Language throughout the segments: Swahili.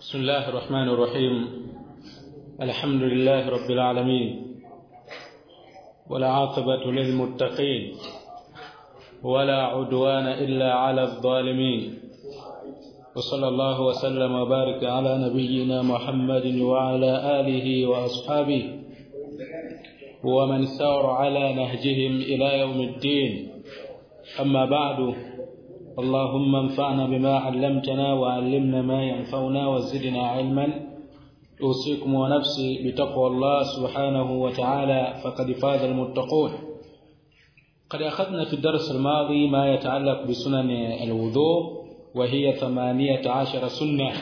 بسم الله الرحمن الرحيم. الحمد لله رب العالمين ولا عاقبة للمتقين ولا عدوان إلا على الظالمين وصلى الله وسلم وبارك على نبينا محمد وعلى آله وأصحابه ومن سار على نهجهم إلى يوم الدين. أما بعد، اللهم انفعنا بما علمتنا وعلمنا ما ينفعنا وزدنا علما. أوصيكم ونفسي بتقوى الله سبحانه وتعالى فقد فاز المتقون. قد أخذنا في الدرس الماضي ما يتعلق بسنن الوضوء وهي 18 سنة،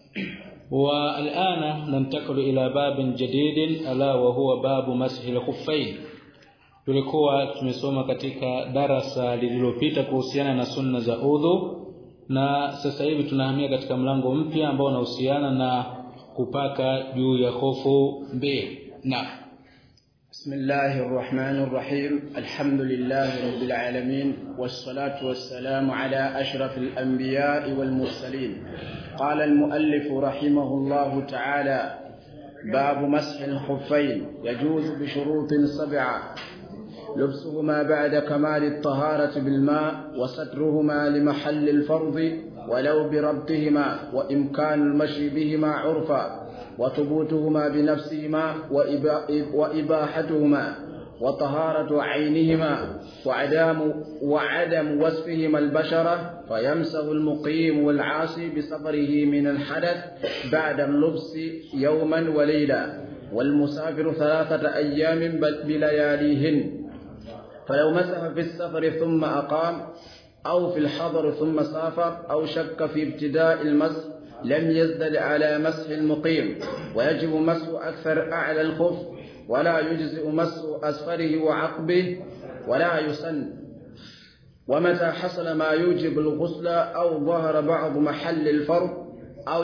والآن ننتقل إلى باب جديد ألا وهو باب مسح الخفين. Tulikuwa tumesoma katika darasa lililopita kuhusiana na sunna za udhu, na sasa hivi tunahamia katika mlango mpya ambao unahusiana na kupaka juu ya khofu mbili. Bismillahir Rahmanir Rahim. Alhamdulillahi Rabbil Alamin wassalatu wassalamu ala ashrafil anbiya'i wal mursalin. Qala al-muallif rahimahullahu ta'ala: باب مسح الخفين يجوز بشروط 7: لبسهما بعد كمال الطهارة بالماء، وسترهما لمحل الفرض ولو بربطهما، وإمكان المشي بهما عرفا، وثبوتهما بنفسهما وإباحتهما، وطهارة عينهما، وعدم وصفهما البشرة، فيمسح المقيم والعاصي بسفره من الحدث بعد اللبس يوما وليلة، والمسافر 3 أيام بلياليهن. فلو مسح في السفر ثم أقام، أو في الحضر ثم سافر، أو شك في ابتداء المسح، لم يزدد على مسح المقيم، ويجب مسح أكثر أعلى الخف، ولا يجزئ مسح أسفله وعقبه، ولا يسن. ومتى حصل ما يوجب الغسل أو ظهر بعض محل الفرض أو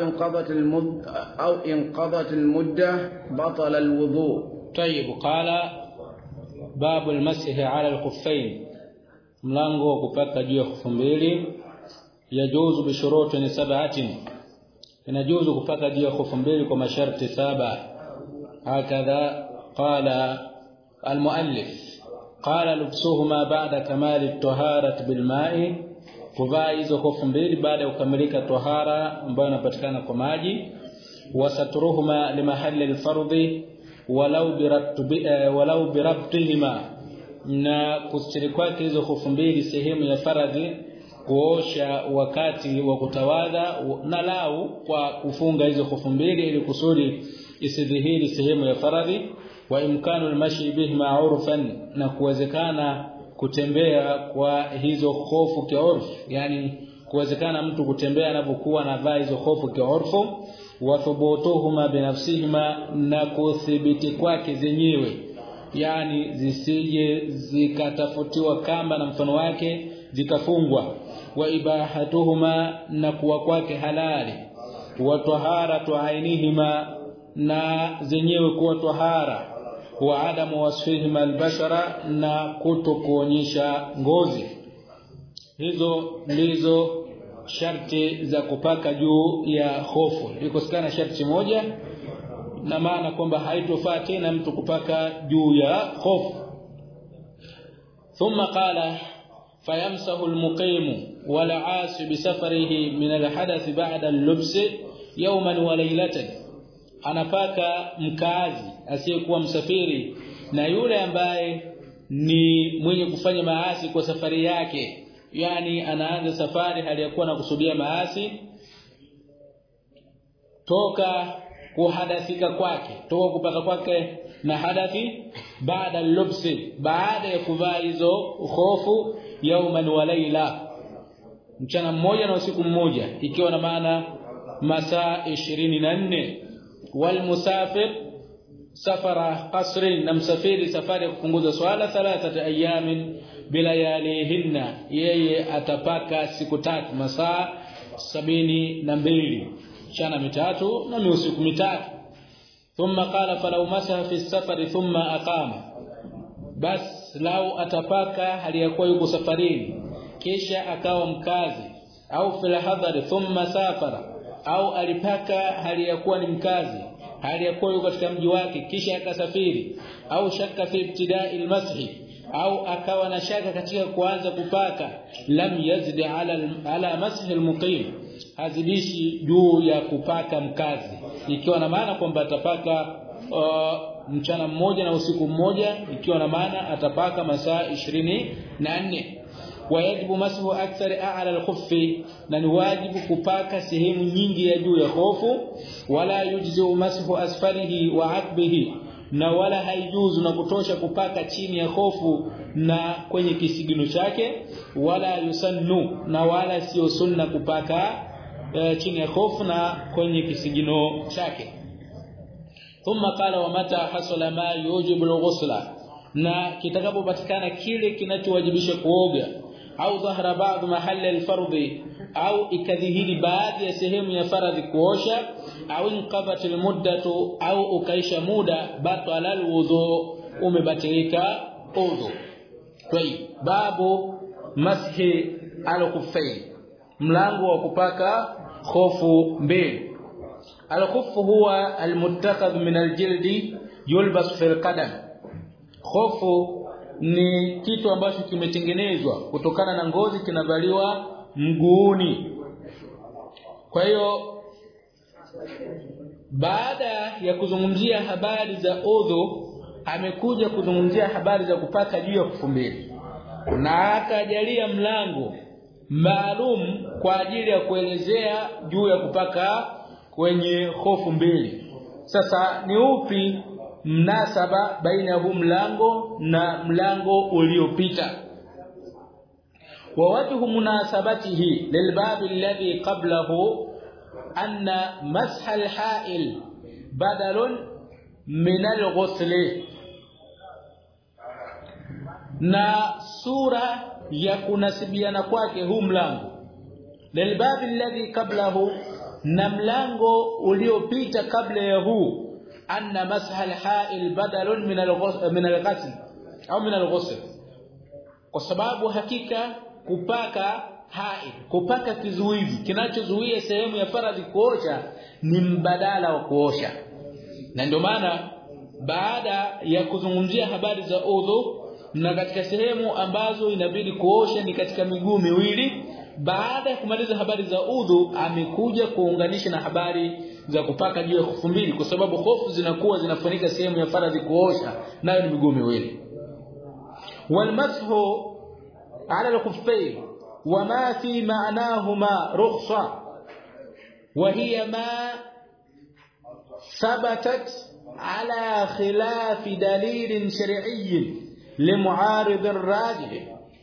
انقضت المدة بطل الوضوء. طيب، قال باب المسح على الخفين. mlango kupaka juu ya khufu mbili. yajuzu bi shurutin 7. inajuzu kupaka juu ya khufu mbili kwa masharti 7. hakadha qala al-muallif. qala lubsuhuma ba'da kamali at-taharati bil ma'i, kuvaa hizo khufu mbili baada ya kukamilika tahara ambayo inapatikana kwa maji. wasatruhuma limahalli al-fardhi walau birabtihima, na kustiri kwake hizo khufu mbili sehemu ya faradhi kuosha wakati wa kutawadha, na lau kwa kufunga hizo khufu mbili ili kusudi isidhihiri sehemu ya faradhi. wa imkanu almashi bihima urfan, na kuwezekana kutembea kwa hizo khufu kiurfu, yani kuwezekana mtu kutembea anapokuwa anavaa hizo khufu kiurfu. wa thubutuhuma binafsihima, na kuthibiti kwake zenyewe, yani zisije zikatafutiwa kamba na mfano wake zikafungwa. wa ibahatuhuma, na kuwa kwake halali. wa taharatu ainihima, na zenyewe kuwa tahara. wa adamu wasfihima albashara, na kutokuonyesha ngozi. Hizo ndizo sharti za kupaka juu ya khofu. Ikosekana sharti moja, na maana kwamba haitofaa tena mtu kupaka juu ya khofu. thumma qala fayamsahu almuqim wala asi bisafarihi min alhadath ba'da al-lubs yawman wa laylatan. anapaka mkazi asiyekuwa msafiri na yule ambaye ni mwenye kufanya maasi kwa safari yake, yani anaanza safari hali ya kuwa na kusudia maasi toka kuhadathika kwake, toka kupaka kwake na hadathi baada al-lubsi, baada ya kuvaa hizo khofu, yawman wa layla, mchana mmoja na usiku mmoja, ikiwa na maana masaa 24. wal musafir safara qasrin, na msafiri safari ya kupunguza swala 3 ayamin bilayalihinna, yeye atapaka siku 3, masaa 72, mchana 3 na usiku 3. thumma qala falau masaha fi safari thumma aqama, bas lau atapaka hali ya kuwa yuko safarini kisha akawa mkazi, au fil hadari thumma safara, au alipaka hali ya kuwa ni mkazi, hali ya kuwa yuko katika mji wake kisha akasafiri, au shaka fi ibtida'i almashi, au akawa na shaka katika kuanza kupaka, lam yazid ala mashi almuqim, hazidishi juu ya kupaka mkazi, ikiwa na maana kwamba atapaka mchana mmoja na usiku mmoja, ikiwa na maana atapaka masaa 24. Wajibu mashu akthar a'la al-khuffi, na ni wajibu kupaka sehemu nyingi ya juu ya khofu. Wala yujzu mashu asfalihi wa akbihi, na wala haijuzu na kutosha kupaka chini ya khofu na kwenye kisigino chake. Wala yusannu, na wala sio sunna kupaka chini ya khofu na kwenye kisigino chake. Thumma qala wa mata hasala ma yujibu al-ghusla, na kitakapopatikana kile kinachowajibisha kuoga, au dhahara baadhi mahali al-fardhi, au ikadhihiri baadhi ya sehemu ya faradhi kuosha, au inqabat al-muddatu, au ukaisha muda, batala al-wudhu, umebatilika udhu. Babu mashi al-khuffayn, mlango wa kupaka khofu mbili. Al-khuffu huwa al-muttakhadh min al-jildi yulbas fi al-qadam. Khofu ni kitu ambacho kimetengenezwa kutokana na ngozi, kinavaliwa mguuni. Kwa hiyo baada ya kuzungumzia habari za udhu, amekuja kuzungumzia habari za kupaka juu ya khofu mbili, na akajalia mlango maalum kwa ajili ya kuelezea juu ya kupaka kwenye khofu mbili. Sasa ni upi mnasaba baina ya huu mlango na mlango uliopita? Wa wajhu munasabatihi lilbab alladhi qablahu anna masha alha'il badalun min alghusl, na sura ya kunasibiana kwake huu mlango lilbab alladhi qablahu, na mlango uliopita kabla ya huu, anna masha alha'il badalun min alghusl au min alghusl, kwa sababu hakika kupaka ha'il, kupaka kizuizi kinachozuia sehemu ya faradhi kuosha, ni mbadala wa kuosha. Na ndio maana baada ya kuzungumzia habari za udhu, na katika sehemu ambazo inabidi kuosha ni katika miguu miwili, baada ya kumaliza habari za udhu amekuja kuunganisha na habari za kupaka juu ya khofu mbili, kwa sababu khofu zinakuwa zinafunika sehemu ya faradhi kuosha, nayo ni miguu miwili. Walmashu ala al-khuffayn wama fi ma'nahuma rukhsa, wa hiya ma thabatat ala khilaf dalil shar'i limu'arid ar-rajih,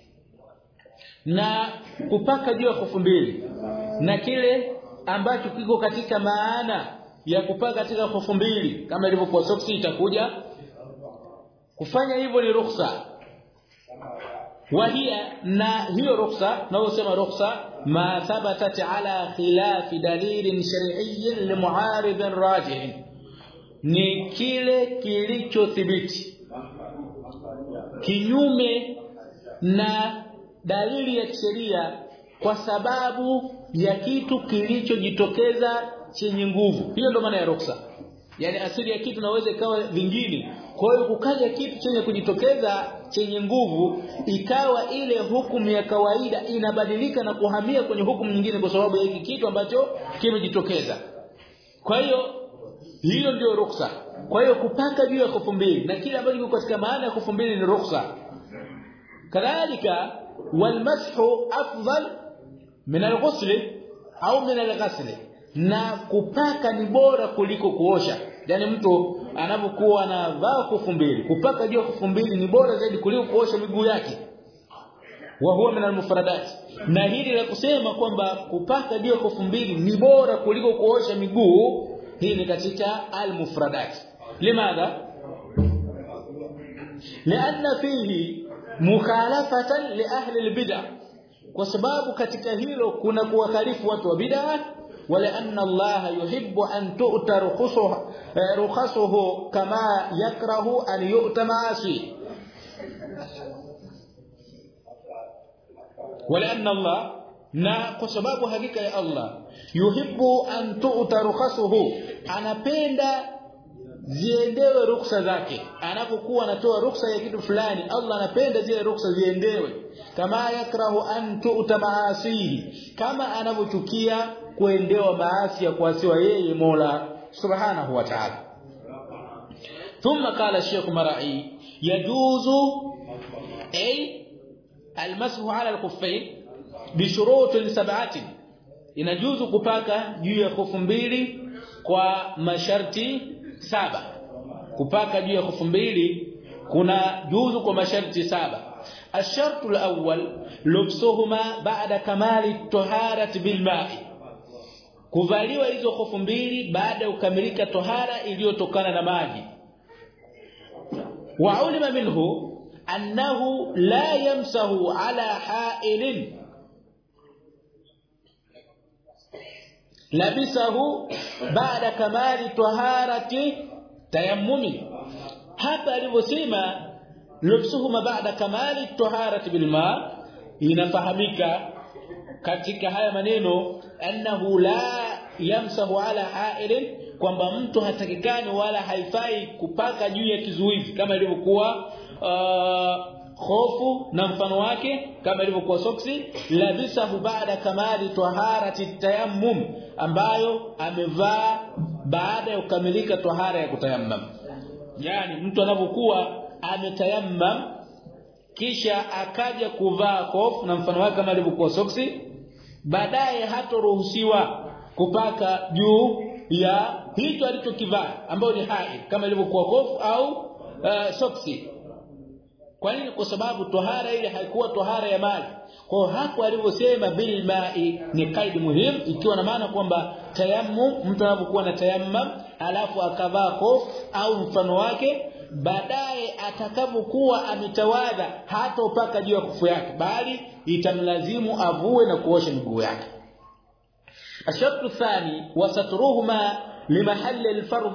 na kupaka juu ya khofu mbili na kile ambacho kiko katika maana ya kupaka katika khofu mbili, kama ilivyokuwa soksi itakuja kufanya hivyo, ni rukhsa. Wahia, na hiyo rukhsa, na usema rukhsa ma thabatat ala khilaf dalil shar'i limu'arid ar-rajih, ni kile kilichothibiti kinyume na dalili ya sheria kwa sababu ya kitu kilichojitokeza chenye nguvu. Hiyo ndio maana ya rukhsa. Yani asili ya kitu naweza ikawa vingine, kwa hiyo kukaja kitu chenye kujitokeza chenye nguvu, ikawa ile hukumu ya kawaida inabadilika na kuhamia kwenye hukumu nyingine kwa sababu ya hiki kitu ambacho kimejitokeza. Kwa hiyo ndio rukhsa. Kwa hiyo kupaka juu ya khofu mbili na kile ambacho kiko katika maana ya khofu mbili ni rukhsa. Kadhalika walmashu afdal min alghusl au min alghasl, na kupaka ni bora kuliko kuosha. Yani mtu anapokuwa anavaa khofu mbili, kupaka juu ya khofu mbili ni bora zaidi kuliko kuosha miguu yake. Wa huwa min almufradat, na hili la kusema kwamba kupaka juu ya khofu mbili ni bora kuliko kuosha miguu, hii ni katika almufradat. Limadha? Lianna fihi mukhalafatan li ahli albid'ah, kwa sababu katika hilo kuna kuwakhalifu watu wa bid'ah. Wala anna Allah yuhibbu an tu'ta rukhasuhu kama yakrahu an yu'ta ma'asi. Wala anna Allah, na kwa sababu hakika ya Allah yuhibbu an tu'ta rukhasuhu, anapenda ziendewe ruksa zake. Anapokuwa anatoa ruksa ya kitu fulani, Allah anapenda zile ruksa ziendewe. Kama yakrahu an tu'ta maasihi, kama anavyochukia kuendewa maasi ya kuasiwa yeye Mola subhanahu wa ta'ala. Thumma qala Sheikh Marai yajuzu ay almashu ala alkhuffayn bishurut sab'atin, inajuzu kupaka juu ya khufu mbili kwa masharti 7. kupaka juu ya khufu mbili kuna juzu kwa masharti 7. الشرط الأول لبسهما بعد كمال الطهارة بالماء, kuvaliwa hizo khufu mbili baada ya kukamilika tohara iliyotokana na maji. Wa ulima minhu annahu la yamsahu ala ha'ilin labisahu baada kamali taharati tayammumi. Hapa alivyosema lubsuhuma baada kamali taharati bilma, inafahamika katika haya maneno annahu la yamsahu ala ha'ilin, kwamba mtu hatakikani wala haifai kupaka juu ya kizuizi kama ilivyokuwa khofu na mfano wake, kama ilivyokuwa soksi. Labisahu baada kamali taharati tayammum, ambayo amevaa baada ya kukamilika tahara ya kutayammam. Yani mtu anapokuwa ametayammam kisha akaja kuvaa khofu na mfano wake kama ilivyokuwa soksi, baadaye hatoruhusiwa kupaka juu ya hicho alichokivaa ambayo ni hai kama ilivyokuwa khofu au soksi. Kwa nini? Kwa sababu tohara ile haikuwa tohara ya maji. Kwa hapo alivyosema bil ma'i ni kaidi muhimu, ikiwa na maana kwamba tayammum, mtu anapokuwa na tayammum alafu akavaa khofu au mfano wake, baadaye atakapokuwa ametawadha hata upaka juu ya kufu yake, bali itamlazimu avue na kuosha miguu yake. الشرط الثاني وسترهما لمحل الفرض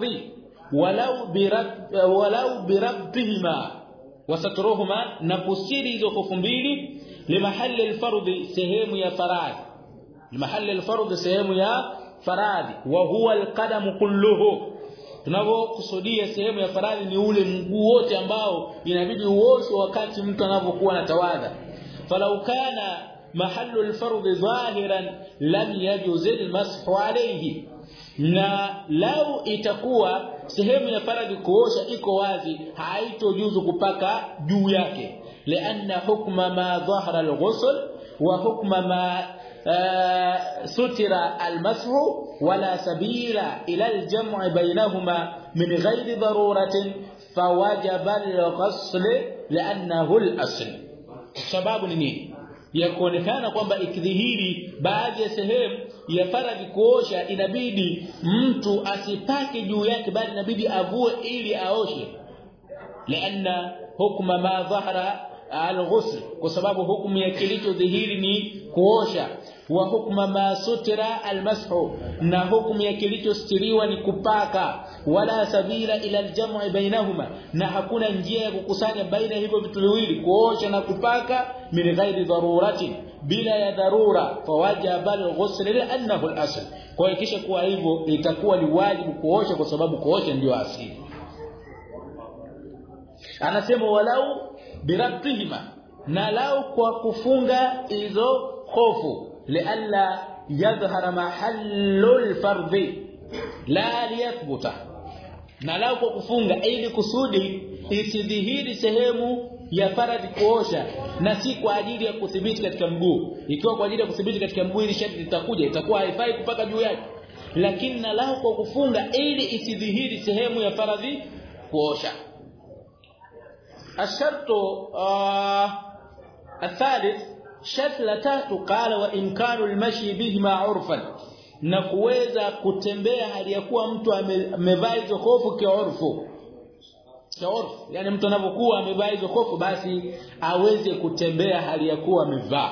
ولو بربهما, وسترهما نقصير hizo khufu mbili لمحل الفرض sehemu ya faradhi, لمحل الفرض sehemu ya faradhi, وهو القدم كله. Tunapokusudia sehemu ya faradhi ni ule mguu wote ambao inabidi uoshwe wakati mtu anapokuwa anatawadha. falau kana mahallu al-fardh zahiran lam yajuz al-mashu alayhi, na lau itakuwa sehemu ya faradhi kuosha iko wazi, haitojuzu kupaka juu yake. Lianna hukma ma dhahara al-ghusl wa hukma ma sutira al-mashu wala sabila ila al-jam'i bainahuma min ghairi daruratin fawajaba al-ghusl li'annahu al-asl. Sababu ni nini? Ya kuonekana kwamba ikidhihiri baadhi ya sehemu ya faradhi kuosha inabidi mtu asipake juu yake, bali inabidi avue ili aoshe. Lianna hukma ma dhahara al-ghusl, kwa sababu hukumu ya kilichodhihiri ni kuosha. Wa hukma ma sutira al-mashu, na hukumu ya kilichostiriwa ni kupaka. Wala sabila ila al-jam'i bainahuma, na hakuna njia ya kukusanya baina hivyo vitu viwili, kuosha na kupaka, min ghairi darurati, bila ya dharura. Fawajaba al-ghusl li'annahu al-asl, kwa kisha kuwa hivyo itakuwa ni wajibu kuosha kwa sababu kuosha ndio asili. Anasema walau birabtihima, na lau kwa kufunga hizo khofu, lialla yadhhara mahallul fardhi la liyathbuta, na lau kwa kufunga ili kusudi isidhihiri sehemu ya faradhi kuosha na si kwa ajili ya kudhibiti katika mguu. Ikiwa kwa ajili ya kudhibiti katika mguu ili sharti litakuja, itakuwa haifai kupaka juu yake. Lakini na lau kwa kufunga ili isidhihiri sehemu ya faradhi kuosha. الشرط الثالث شرط la tatu, qala wa imkanu al-mashi bihima urfan, na kuweza kutembea hali ya kuwa mtu amevaa hizo khofu kiurfu. Yani mtu anapokuwa amevaa hizo khofu basi aweze kutembea hali ya kuwa amevaa.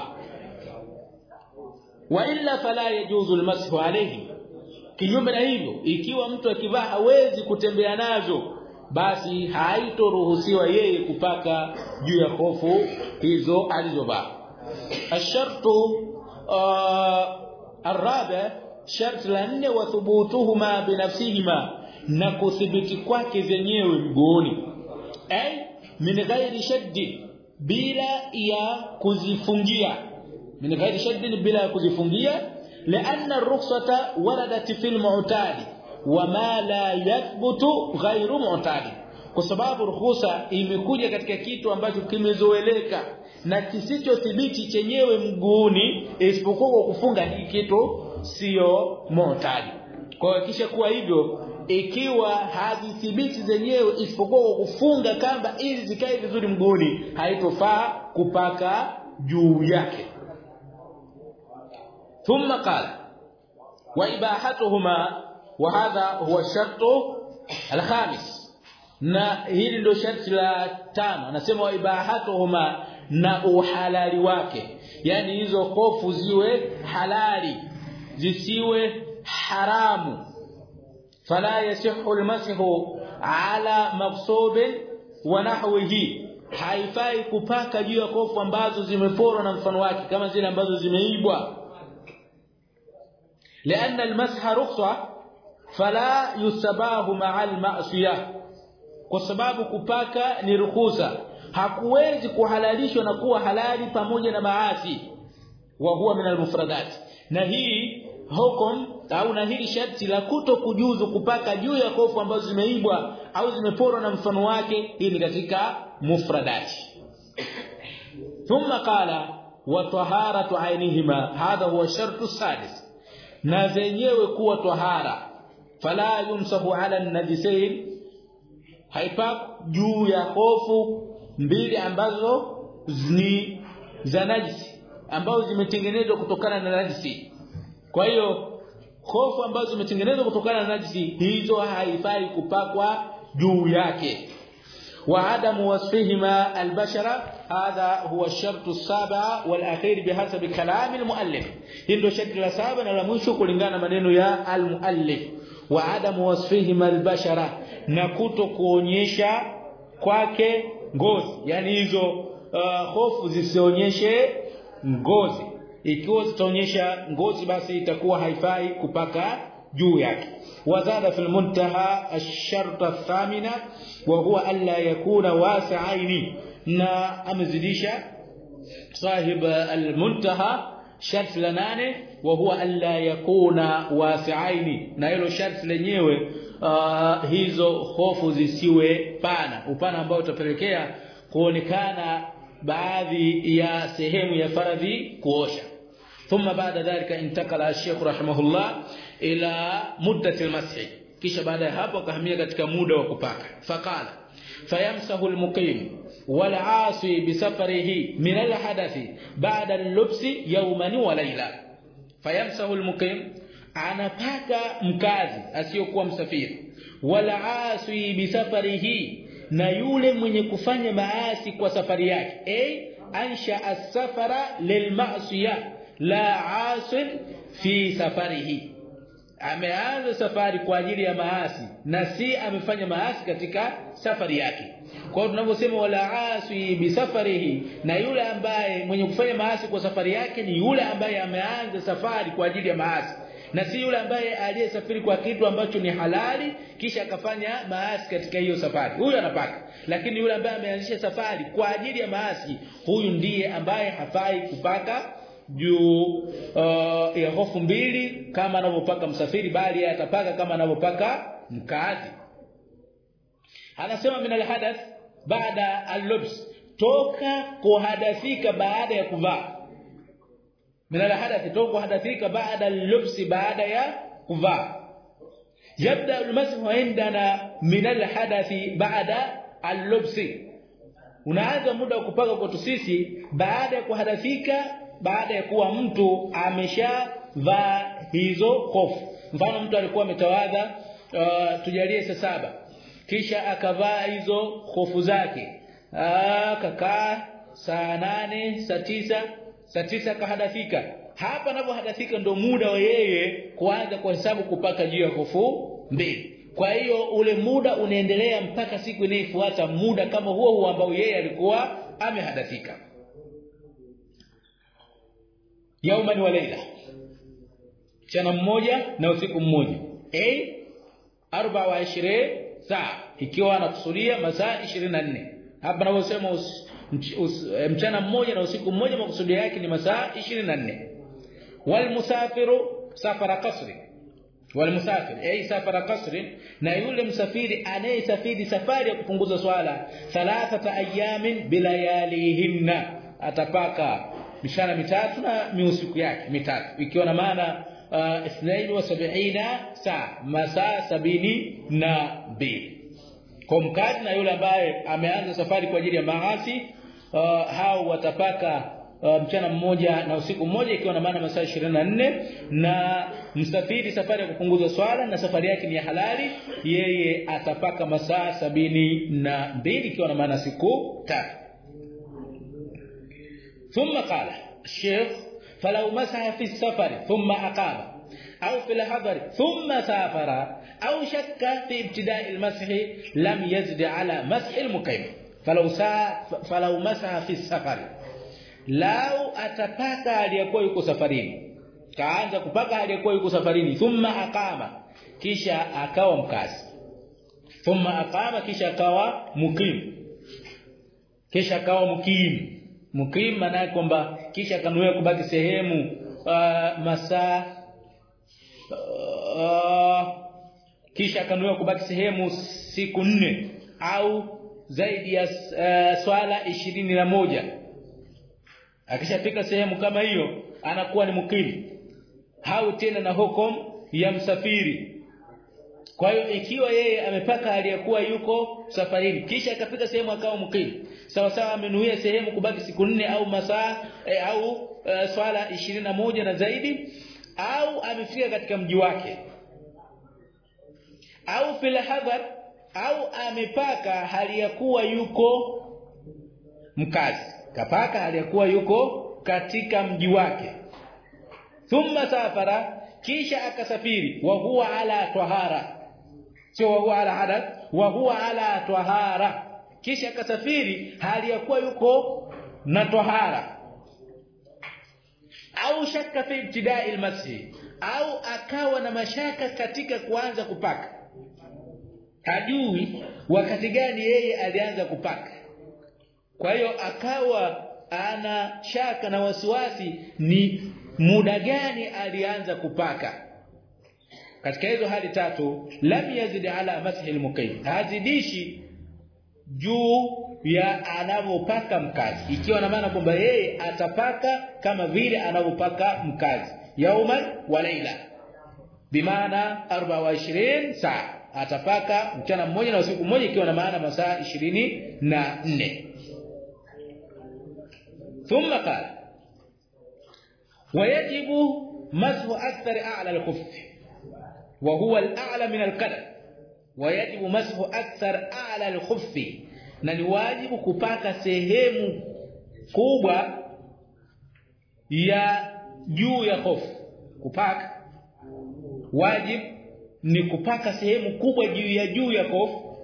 Wa illa fala yajuzu al-mashu alayhi, kinyume na hivyo ikiwa mtu akivaa hawezi kutembea nazo, basi haitoruhusiwa yeye kupaka juu ya khofu hizo alizovaa. الشرط الرابع شرط لأن وثبوتهما بنفسهما na kuthibiti kwake zenyewe mguuni ay min ghairi shadd bila ya kuzifungia min ghairi shadd bila ya kuzifungia lianna ar-rukhsata waradat fil mu'tadi wama la yathbutu ghairu mu'tadi kwa sababu ruhusa imekuja katika kitu ambacho kimezoeleka na kisichothibiti chenyewe mguuni isipokuwa kufunga hiki kitu sio mu'tadi kwa kisha kuwa hivyo ikiwa hazithibiti zenyewe isipokuwa kufunga kamba ili zikae vizuri mguuni haitofaa kupaka juu yake thumma qala wa ibahatuhuma wa hadha huwa shartu al-khamis na hili ndio sharti la 5 anasema wa ibahatuhuma na uhalali wake yani hizo hofu ziwe halali zisiwe haramu fala yasihu almashu ala maqsub wa nahwihi haifai kupaka juu ya kofu ambazo zimeporwa na mfano wake kama zile ambazo zimeibwa لأن المسح رخصة فلا يستباح مع المعصية kwa sababu kupaka ni ruhusa hakuwezi kuhalalishwa na kuwa halali pamoja na maasi wa huwa min almufradat na hii hukum au na hili sharti la kutokujuzu kupaka juu ya kofu ambazo zimeibwa au zimeporwa na mfano wake hii ni katika mufradati thumma qala wa taharatu ainihima hadha huwa shartu sadis na zenyewe kuwa tahara fala yumsahu ala an-najisain haipak juu ya hofu mbili ambazo ni za najisi ambazo zimetengenezwa kutokana na najisi kwa hiyo hofu ambazo zimetengenezwa kutokana na najisi hizo haifai kupakwa juu yake wa adamu wasfihima albashara hadha huwa shartu as-saba wal akhir bihasabi kalam al-muallif ndio sharti la 7 na la mwisho kulingana na maneno ya al-muallif wa adamu wasfihima albashara na kutokuonyesha kwake ngozi yani hizo hofu zisionyeshe ngozi ikiwa zitaonyesha ngozi basi itakuwa haifai kupaka juu yake wazada fil muntaha ash-shart ath-thamina wa huwa alla yakuna wasi'aini na amezidisha sahib al-muntaha shart la 8 wa huwa alla yakuna wasi'aini na hilo shart lenyewe hizo hofu zisiwe pana upana ambao utapelekea kuonekana baadhi ya sehemu ya faradhi kuosha thumma baada dhalika intakala ash-shaykh rahimahullah ila muddati al-mashi kisha baada ya hapo akahamia katika muda wa kupaka faqala fayamsahu al-muqim wal 'asi bi safarihi min al-hadathi ba'da al-lubsi yawman wa layla fayamsahu al-muqim anapaka mkazi asiyokuwa msafiri wal 'asi bi safarihi na yule mwenye kufanya maasi kwa safari yake ansha as-safara lilma'siyah la 'asil fi safarihi ameanza safari kwa ajili ya maasi na si amefanya maasi katika safari yake kwa hiyo tunavyosema wala 'asi bi safarihi na yule ambaye mwenye kufanya maasi kwa safari yake ni yule ambaye ameanza safari kwa ajili ya maasi na si yule ambaye aliyesafiri kwa kitu ambacho ni halali kisha akafanya maasi katika hiyo safari huyu anapaka lakini yule ambaye ameanzisha safari kwa ajili ya maasi huyu ndiye ambaye hafai kupaka juu ya hofu mbili kama anavyopaka msafiri bali atapaka kama anavyopaka mkazi anasema min alhadath baada al-lubs toka kuhadathika baada ya kuvaa من الحدث توقع حدثك بعد اللبس بعد يا كفا يبدا المسح عندنا من الحدث بعد اللبس unaanza muda wa kupaka kwetu sisi baada ya kuhadathika baada ya kuwa mtu ameshavaa hizo hofu mfano mtu alikuwa ametawadha tujalie saa 7 kisha akavaa hizo hofu zake akakaa saa 8 saa 9 kahadathika hapa anapohadathika ndo muda wa yeye kuanza kuhesabu kupaka juu ya hofu mbili kwa hiyo ule muda unaendelea mpaka siku inayofuata muda kama huo ambao yeye alikuwa amehadathika yauman wa layla mchana mmoja na usiku mmoja 24 saa ikiwa anakusudia masaa 24 hapa anavyosema mchana mmoja na usiku mmoja makusudio yake ni masaa 24 wal musafiru safara qasri wal musafir safara qasri na yule msafiri anayesafiri safari ya kupunguza swala 3 ayamin bilayalihinna atapaka mishana mitatu na usiku yake mitatu ikiwa na maana 72 saa masaa 72 kwa mkazi na yule ambaye ameanza safari kwa ajili ya maasi hao watapaka mchana mmoja na usiku mmoja ikiwa na maana masaa 24 na msafiri safari ya kupunguza swala na safari yake ni ya halali yeye atapaka masaa 72 ikiwa na maana siku 3 ثم قال الشيخ فلو مسح في السفر ثم أقام أو في الحضر ثم سافر أو شك في ابتداء المسح لم يزد على مسح المقيم فلو مسح في السفر لو أتبقى aliyekuwa yuko safarini kaanza kupaka aliyekuwa yuko safarini thumma aqama kisha akawa mkazi thumma aqama kisha akawa mukim mukim maana kwamba kisha kanuia kubaki sehemu masaa kisha kanuia kubaki sehemu siku 4 au zaidi ya swala 21 akishafika sehemu kama hiyo anakuwa ni mukim hau tena na hukumu ya msafiri kwa hiyo ikiwa yeye amepaka aliyekuwa yuko safarini kisha akafika sehemu akawa mukim sawa sawa amenuia sehemu kubaki siku 4 au masaa au swala 21 na zaidi au amefika katika mji wake au fil hadhar au amepaka hali ya kuwa yuko mkazi kapaka hali ya kuwa yuko katika mji wake thumma safara kisha akasafiri wa huwa ala tahara sio wa huwa ala hadath wa huwa ala tahara kisha akasafiri hali ya kuwa yuko na tahara au shaka fi ibtida'i almasih au akawa na mashaka katika kuanza kupaka hajui wakati gani yeye alianza kupaka kwa hiyo akawa ana shaka na wasiwasi ni muda gani alianza kupaka katika hizo hali tatu lam yazid ala mashi almuqim hazidishi juu ya anavopaka mkazi ikiwa na maana kwamba yeye atapaka kama vile anavopaka mkazi yauman wa laila bimaana 24 saa atapaka mchana mmoja na usiku mmoja ikiwa na maana masaa 24 ثم قال ويجب مسح أكثر أعلى الخف وهو الأعلى من القدم ويجب مسح أكثر أعلى الخف na ni wajibu kupaka sehemu kubwa ya juu ya hofu kupaka wajib ni kupaka sehemu kubwa juu ya hofu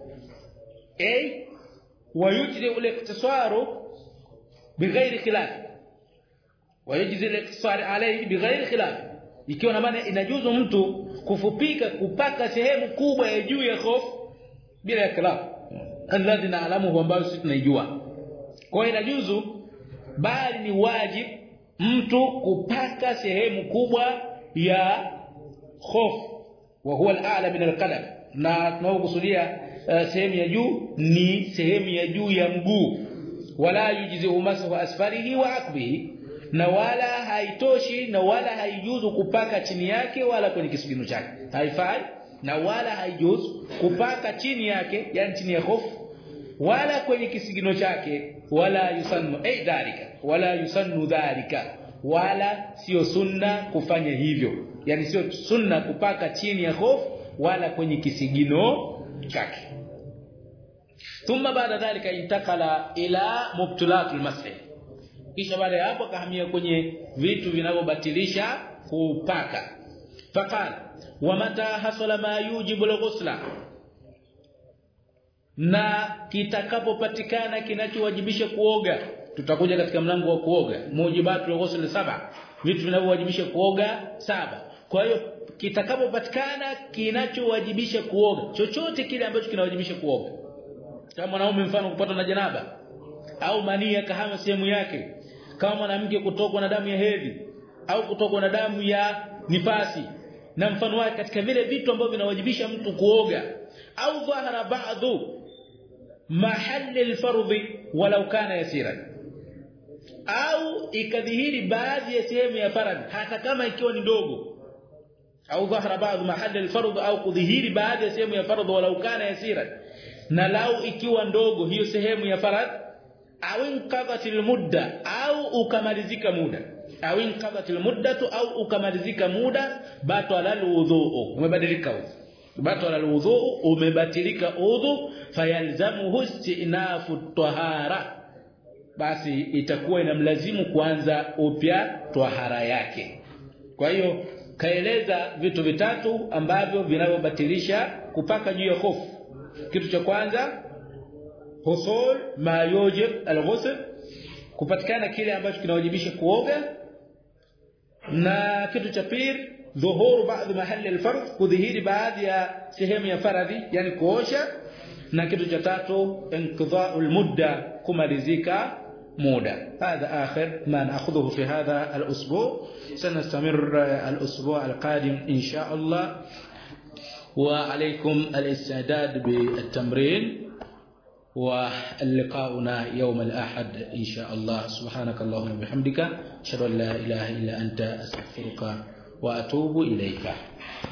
ويجري الاقتصار بغير خلاف ويجزي الاقتصار عليه بغير خلاف ikiwa na maana inajuzu mtu kufupika kupaka sehemu kubwa ya juu ya hofu bila khilaf alladhi na'lamuhu ambayo sisi tunaijua kwa hiyo inajuzu bali ni wajib mtu kupaka sehemu kubwa ya hofu wa huwa al-a'la min al-qadam na tunaokusudia sehemu ya juu ni sehemu ya juu ya mguu wala yujizu masahu asfarihi wa akbihi na wala haitoshi na wala haijuzu kupaka chini yake wala kwenye kisigino chake haifai na wala haijuzu kupaka chini yake yani chini ya hofu wala kwenye kisigino chake wala yusannu dhalika wala yusannu dhalika wala sio sunna kufanya hivyo yani sio sunna kupaka chini ya hofu wala kwenye kisigino chake thumma baada dhalika intakala ila mubtulatul masih kisha baada ya hapo kahamia kwenye vitu vinavyobatilisha kupaka faqala wa mata hasala ma yujibu al-ghusla na kitakapopatikana kinachowajibisha kuoga tutakuja katika mlango wa kuoga mujibatul ghusl 7 vitu vinavyowajibisha kuoga 7. Kwa hiyo kitakapopatikana kinachowajibisha kuoga, chochote kile ambacho kinawajibisha kuoga, kama mwanaume mfano kupatwa na janaba au manii yakahama sehemu yake, kama mwanamke kutokwa na damu ya hedhi au kutokwa na damu ya nifasi na mfano wake, katika vile vitu ambavyo vinawajibisha mtu kuoga, au dhahara ba'dhu mahall al-fardh walau kana yasira, au ikadhihiri baadhi ya sehemu ya faradhi hata kama ikiwa ni ndogo, au dhahara ba'dhu mahall al-fardh, au kudhihiri baadhi ya sehemu ya faradhi walau kana yasira, na lau ikiwa ndogo hiyo sehemu ya faradhi, au inqadatil mudda, au ukamalizika muda, au inqadatil muddatu, au ukamalizika muda, batala alwudhu, umebadilika udhu, batala alwudhu, umebatilika udhu, fayalzamuhu istinafu tahara, basi itakuwa inamlazimu kuanza upya tahara yake. Kwa hiyo kaeleza vitu vitatu ambavyo vinavyobatilisha kupaka juu ya hofu. Kitu cha kwanza husul ma yujib al-ghusl, kupatikana kile ambacho kinawajibisha kuoga, na kitu cha pili dhuhuru baadhi mahali al-fardh, kudhihiri baadhi ya sehemu ya faradhi yani kuosha, na kitu cha tatu inqidha'u al-mudda, kumalizika muda. هذا آخر ما نأخذه في هذا الأسبوع، سنستمر الأسبوع القادم إن شاء الله، وعليكم الاستعداد بالتمرين، ولقاؤنا يوم الأحد إن شاء الله. سبحانك اللهم وبحمدك أشهد أن لا إله إلا أنت أستغفرك وأتوب إليك.